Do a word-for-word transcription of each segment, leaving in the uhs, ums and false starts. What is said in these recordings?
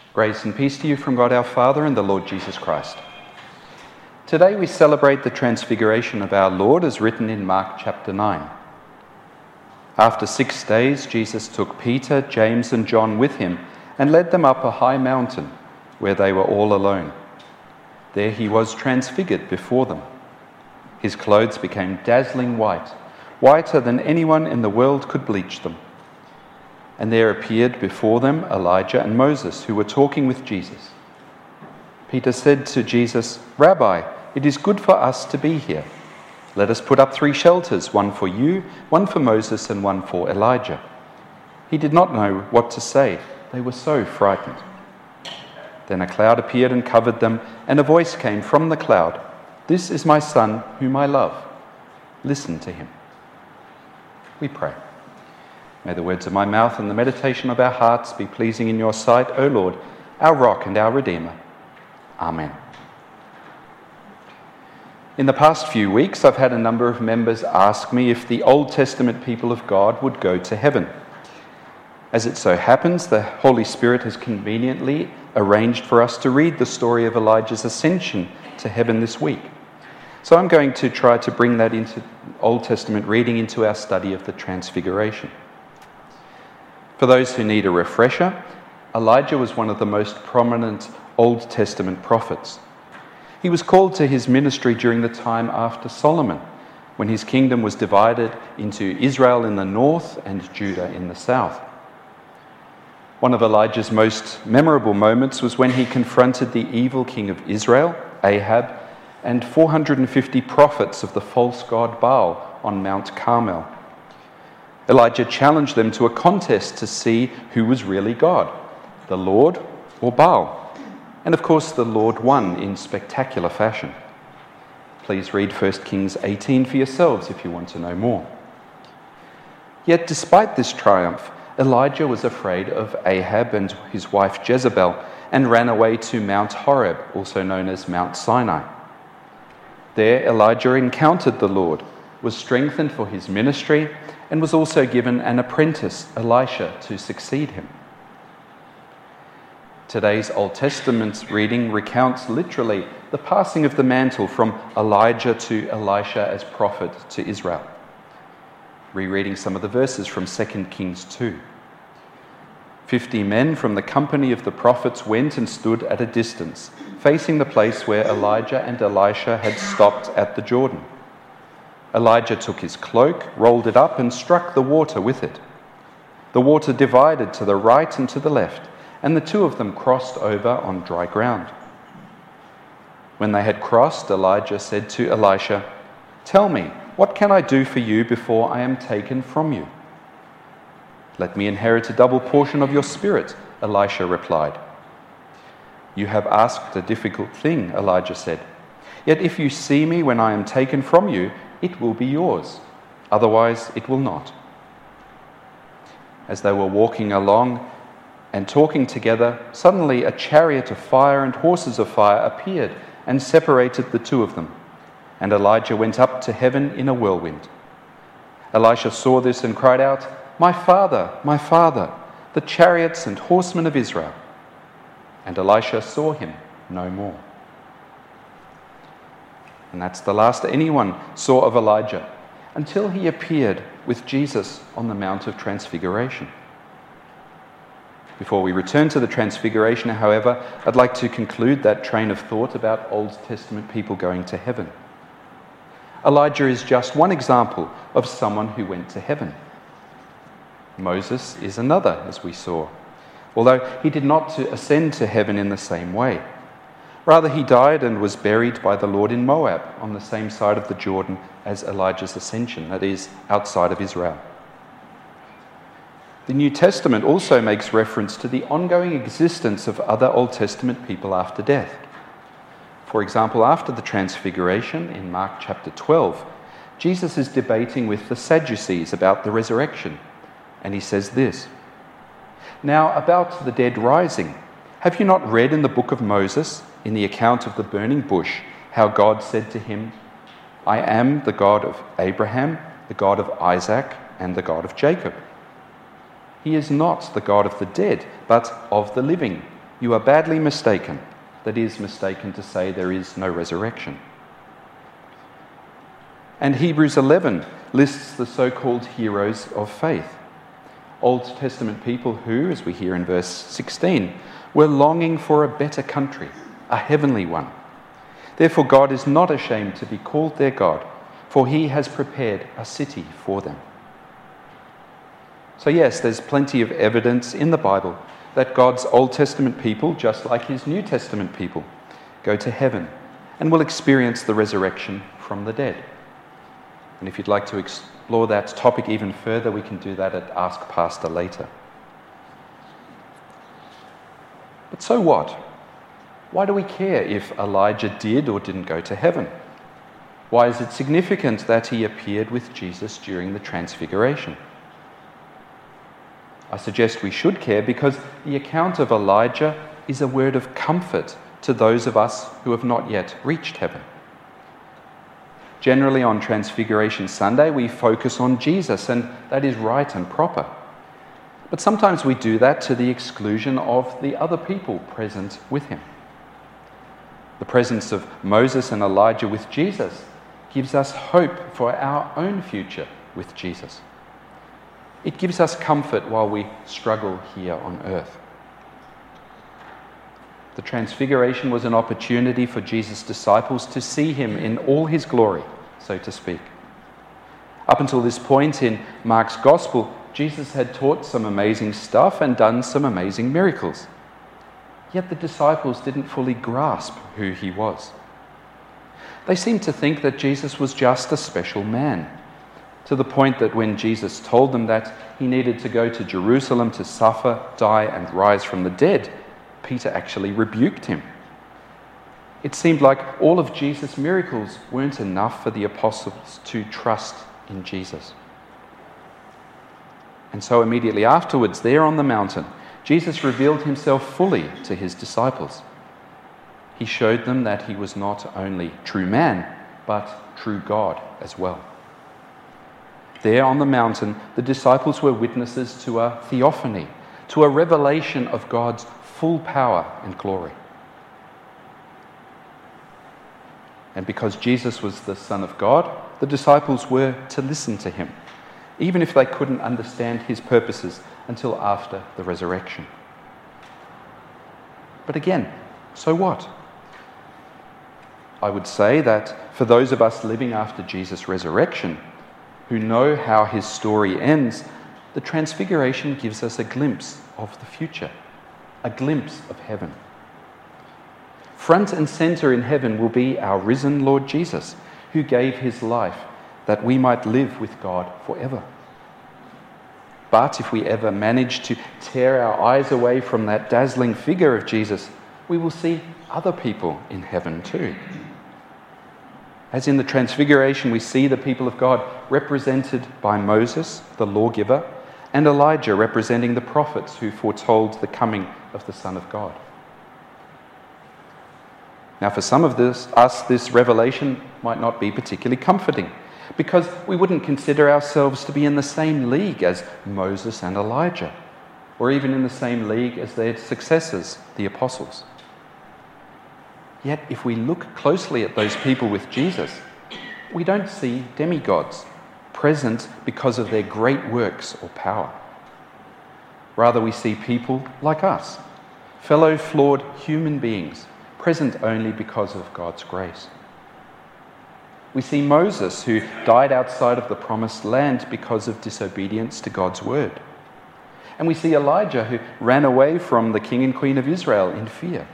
Grace and peace to you from God our Father and the Lord Jesus Christ. Today we celebrate the transfiguration of our Lord as written in Mark chapter nine. After six days, Jesus took Peter, James and John with him and led them up a high mountain where they were all alone. There he was transfigured before them. His clothes became dazzling white, whiter than anyone in the world could bleach them. And there appeared before them Elijah and Moses, who were talking with Jesus. Peter said to Jesus, "Rabbi, it is good for us to be here. Let us put up three shelters, one for you, one for Moses, and one for Elijah." He did not know what to say. They were so frightened. Then a cloud appeared and covered them, and a voice came from the cloud, "This is my Son, whom I love. Listen to him." We pray. May the words of my mouth and the meditation of our hearts be pleasing in your sight, O Lord, our rock and our Redeemer. Amen. In the past few weeks, I've had a number of members ask me if the Old Testament people of God would go to heaven. As it so happens, the Holy Spirit has conveniently arranged for us to read the story of Elijah's ascension to heaven this week. So I'm going to try to bring that into Old Testament reading into our study of the Transfiguration. For those who need a refresher, Elijah was one of the most prominent Old Testament prophets. He was called to his ministry during the time after Solomon, when his kingdom was divided into Israel in the north and Judah in the south. One of Elijah's most memorable moments was when he confronted the evil king of Israel, Ahab, and four hundred fifty prophets of the false god Baal on Mount Carmel. Elijah challenged them to a contest to see who was really God, the Lord or Baal. And of course, the Lord won in spectacular fashion. Please read First Kings eighteen for yourselves if you want to know more. Yet despite this triumph, Elijah was afraid of Ahab and his wife Jezebel and ran away to Mount Horeb, also known as Mount Sinai. There, Elijah encountered the Lord, was strengthened for his ministry, and was also given an apprentice, Elisha, to succeed him. Today's Old Testament reading recounts literally the passing of the mantle from Elijah to Elisha as prophet to Israel. Rereading some of the verses from Second Kings two. Fifty men from the company of the prophets went and stood at a distance, facing the place where Elijah and Elisha had stopped at the Jordan. Elijah took his cloak, rolled it up, and struck the water with it. The water divided to the right and to the left, and the two of them crossed over on dry ground. When they had crossed, Elijah said to Elisha, "Tell me, what can I do for you before I am taken from you?" "Let me inherit a double portion of your spirit," Elisha replied. "You have asked a difficult thing," Elijah said. "Yet if you see me when I am taken from you, it will be yours. Otherwise, it will not." As they were walking along and talking together, suddenly a chariot of fire and horses of fire appeared and separated the two of them. And Elijah went up to heaven in a whirlwind. Elisha saw this and cried out, "My father, my father, the chariots and horsemen of Israel." And Elisha saw him no more. And that's the last anyone saw of Elijah until he appeared with Jesus on the Mount of Transfiguration. Before we return to the Transfiguration, however, I'd like to conclude that train of thought about Old Testament people going to heaven. Elijah is just one example of someone who went to heaven. Moses is another, as we saw, although he did not ascend to heaven in the same way. Rather, he died and was buried by the Lord in Moab, on the same side of the Jordan as Elijah's ascension, that is, outside of Israel. The New Testament also makes reference to the ongoing existence of other Old Testament people after death. For example, after the Transfiguration in Mark chapter twelve, Jesus is debating with the Sadducees about the resurrection, and he says this, "Now about the dead rising, have you not read in the book of Moses, in the account of the burning bush, how God said to him, 'I am the God of Abraham, the God of Isaac, and the God of Jacob'? He is not the God of the dead, but of the living, You are badly mistaken. That is mistaken to say there is no resurrection. And Hebrews eleven lists the so-called heroes of faith. Old Testament people who, as we hear in verse sixteen, were longing for a better country, a heavenly one. Therefore God is not ashamed to be called their God, for he has prepared a city for them. So yes, there's plenty of evidence in the Bible that God's Old Testament people, just like his New Testament people, go to heaven and will experience the resurrection from the dead. And if you'd like to explore that topic even further, we can do that at Ask Pastor later. But so what? Why do we care if Elijah did or didn't go to heaven? Why is it significant that he appeared with Jesus during the Transfiguration? I suggest we should care because the account of Elijah is a word of comfort to those of us who have not yet reached heaven. Generally on Transfiguration Sunday, we focus on Jesus, and that is right and proper. But sometimes we do that to the exclusion of the other people present with him. The presence of Moses and Elijah with Jesus gives us hope for our own future with Jesus. It gives us comfort while we struggle here on earth. The Transfiguration was an opportunity for Jesus' disciples to see him in all his glory, so to speak. Up until this point in Mark's Gospel, Jesus had taught some amazing stuff and done some amazing miracles. Yet the disciples didn't fully grasp who he was. They seemed to think that Jesus was just a special man, to the point that when Jesus told them that he needed to go to Jerusalem to suffer, die, and rise from the dead, Peter actually rebuked him. It seemed like all of Jesus' miracles weren't enough for the apostles to trust in Jesus. And so immediately afterwards, there on the mountain, Jesus revealed himself fully to his disciples. He showed them that he was not only true man, but true God as well. There on the mountain, the disciples were witnesses to a theophany, to a revelation of God's full power and glory. And because Jesus was the Son of God, the disciples were to listen to him, even if they couldn't understand his purposes until after the resurrection. But again, so what? I would say that for those of us living after Jesus' resurrection, who know how his story ends, the Transfiguration gives us a glimpse of the future, a glimpse of heaven. Front and center in heaven will be our risen Lord Jesus, who gave his life that we might live with God forever. But if we ever manage to tear our eyes away from that dazzling figure of Jesus, we will see other people in heaven too. As in the Transfiguration, we see the people of God represented by Moses, the lawgiver, and Elijah representing the prophets who foretold the coming of the Son of God. Now, for some of this, us, this revelation might not be particularly comforting, because we wouldn't consider ourselves to be in the same league as Moses and Elijah, or even in the same league as their successors, the apostles. Yet, if we look closely at those people with Jesus, we don't see demigods present because of their great works or power. Rather, we see people like us, fellow flawed human beings, present only because of God's grace. We see Moses, who died outside of the promised land because of disobedience to God's word. And we see Elijah, who ran away from the king and queen of Israel in fear.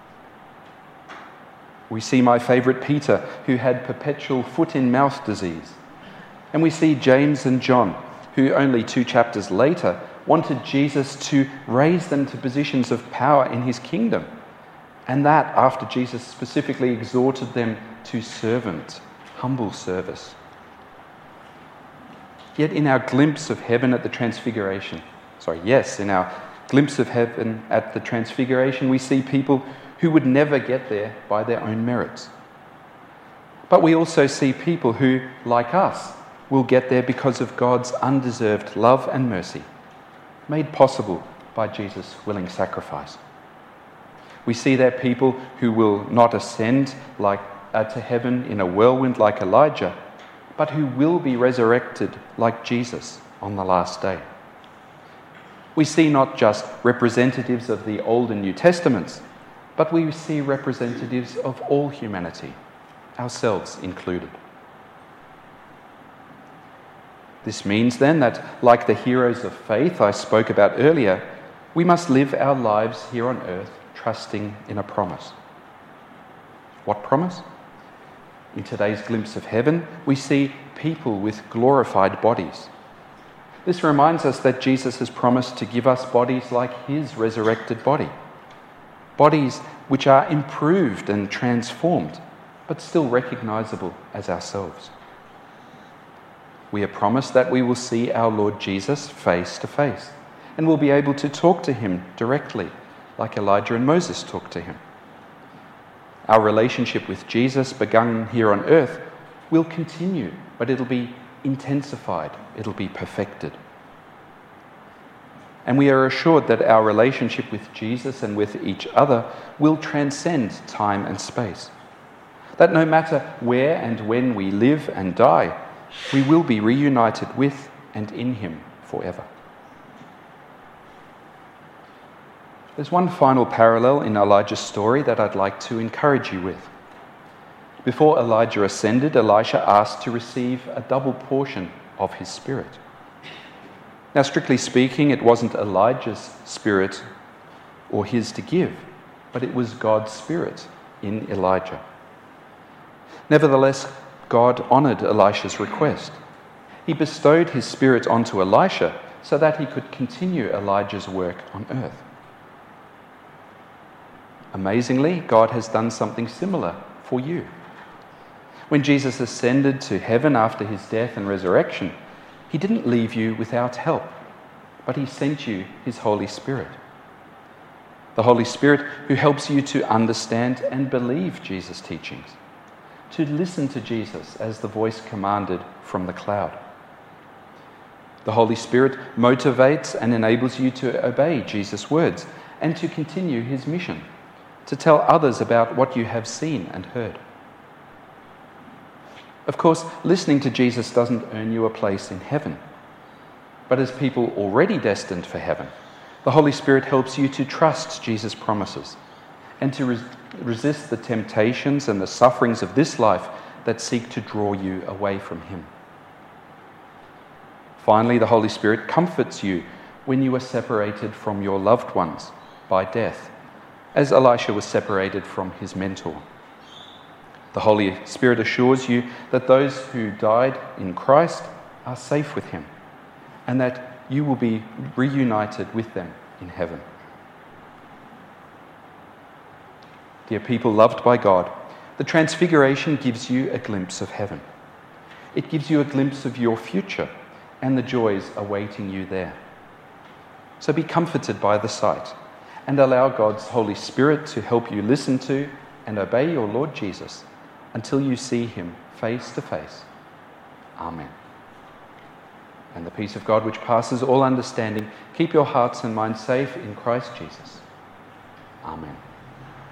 We see my favourite Peter, who had perpetual foot-in-mouth disease. And we see James and John, who only two chapters later wanted Jesus to raise them to positions of power in his kingdom. And that after Jesus specifically exhorted them to servant, humble service. Yet in our glimpse of heaven at the Transfiguration, sorry, yes, in our glimpse of heaven at the Transfiguration, we see people who would never get there by their own merits. But we also see people who, like us, will get there because of God's undeserved love and mercy, made possible by Jesus' willing sacrifice. We see there people who will not ascend like uh, to heaven in a whirlwind like Elijah, but who will be resurrected like Jesus on the last day. We see not just representatives of the Old and New Testaments, but we see representatives of all humanity, ourselves included. This means then that, like the heroes of faith I spoke about earlier, we must live our lives here on earth trusting in a promise. What promise? In today's glimpse of heaven, we see people with glorified bodies. This reminds us that Jesus has promised to give us bodies like his resurrected body. Bodies which are improved and transformed, but still recognizable as ourselves. We are promised that we will see our Lord Jesus face to face, and will be able to talk to him directly, like Elijah and Moses talked to him. Our relationship with Jesus, begun here on earth, will continue, but it'll be intensified, it'll be perfected. And we are assured that our relationship with Jesus and with each other will transcend time and space. That no matter where and when we live and die, we will be reunited with and in him forever. There's one final parallel in Elijah's story that I'd like to encourage you with. Before Elijah ascended, Elisha asked to receive a double portion of his spirit. Now, strictly speaking, it wasn't Elijah's spirit or his to give, but it was God's spirit in Elijah. Nevertheless, God honoured Elisha's request. He bestowed his spirit onto Elisha so that he could continue Elijah's work on earth. Amazingly, God has done something similar for you. When Jesus ascended to heaven after his death and resurrection, he didn't leave you without help, but he sent you his Holy Spirit. The Holy Spirit who helps you to understand and believe Jesus' teachings, to listen to Jesus as the voice commanded from the cloud. The Holy Spirit motivates and enables you to obey Jesus' words and to continue his mission, to tell others about what you have seen and heard. Of course, listening to Jesus doesn't earn you a place in heaven. But as people already destined for heaven, the Holy Spirit helps you to trust Jesus' promises and to res- resist the temptations and the sufferings of this life that seek to draw you away from him. Finally, the Holy Spirit comforts you when you are separated from your loved ones by death, as Elisha was separated from his mentor. The Holy Spirit assures you that those who died in Christ are safe with him, and that you will be reunited with them in heaven. Dear people loved by God, the Transfiguration gives you a glimpse of heaven. It gives you a glimpse of your future and the joys awaiting you there. So be comforted by the sight and allow God's Holy Spirit to help you listen to and obey your Lord Jesus until you see him face to face. Amen. And the peace of God, which passes all understanding, keep your hearts and minds safe in Christ Jesus. Amen.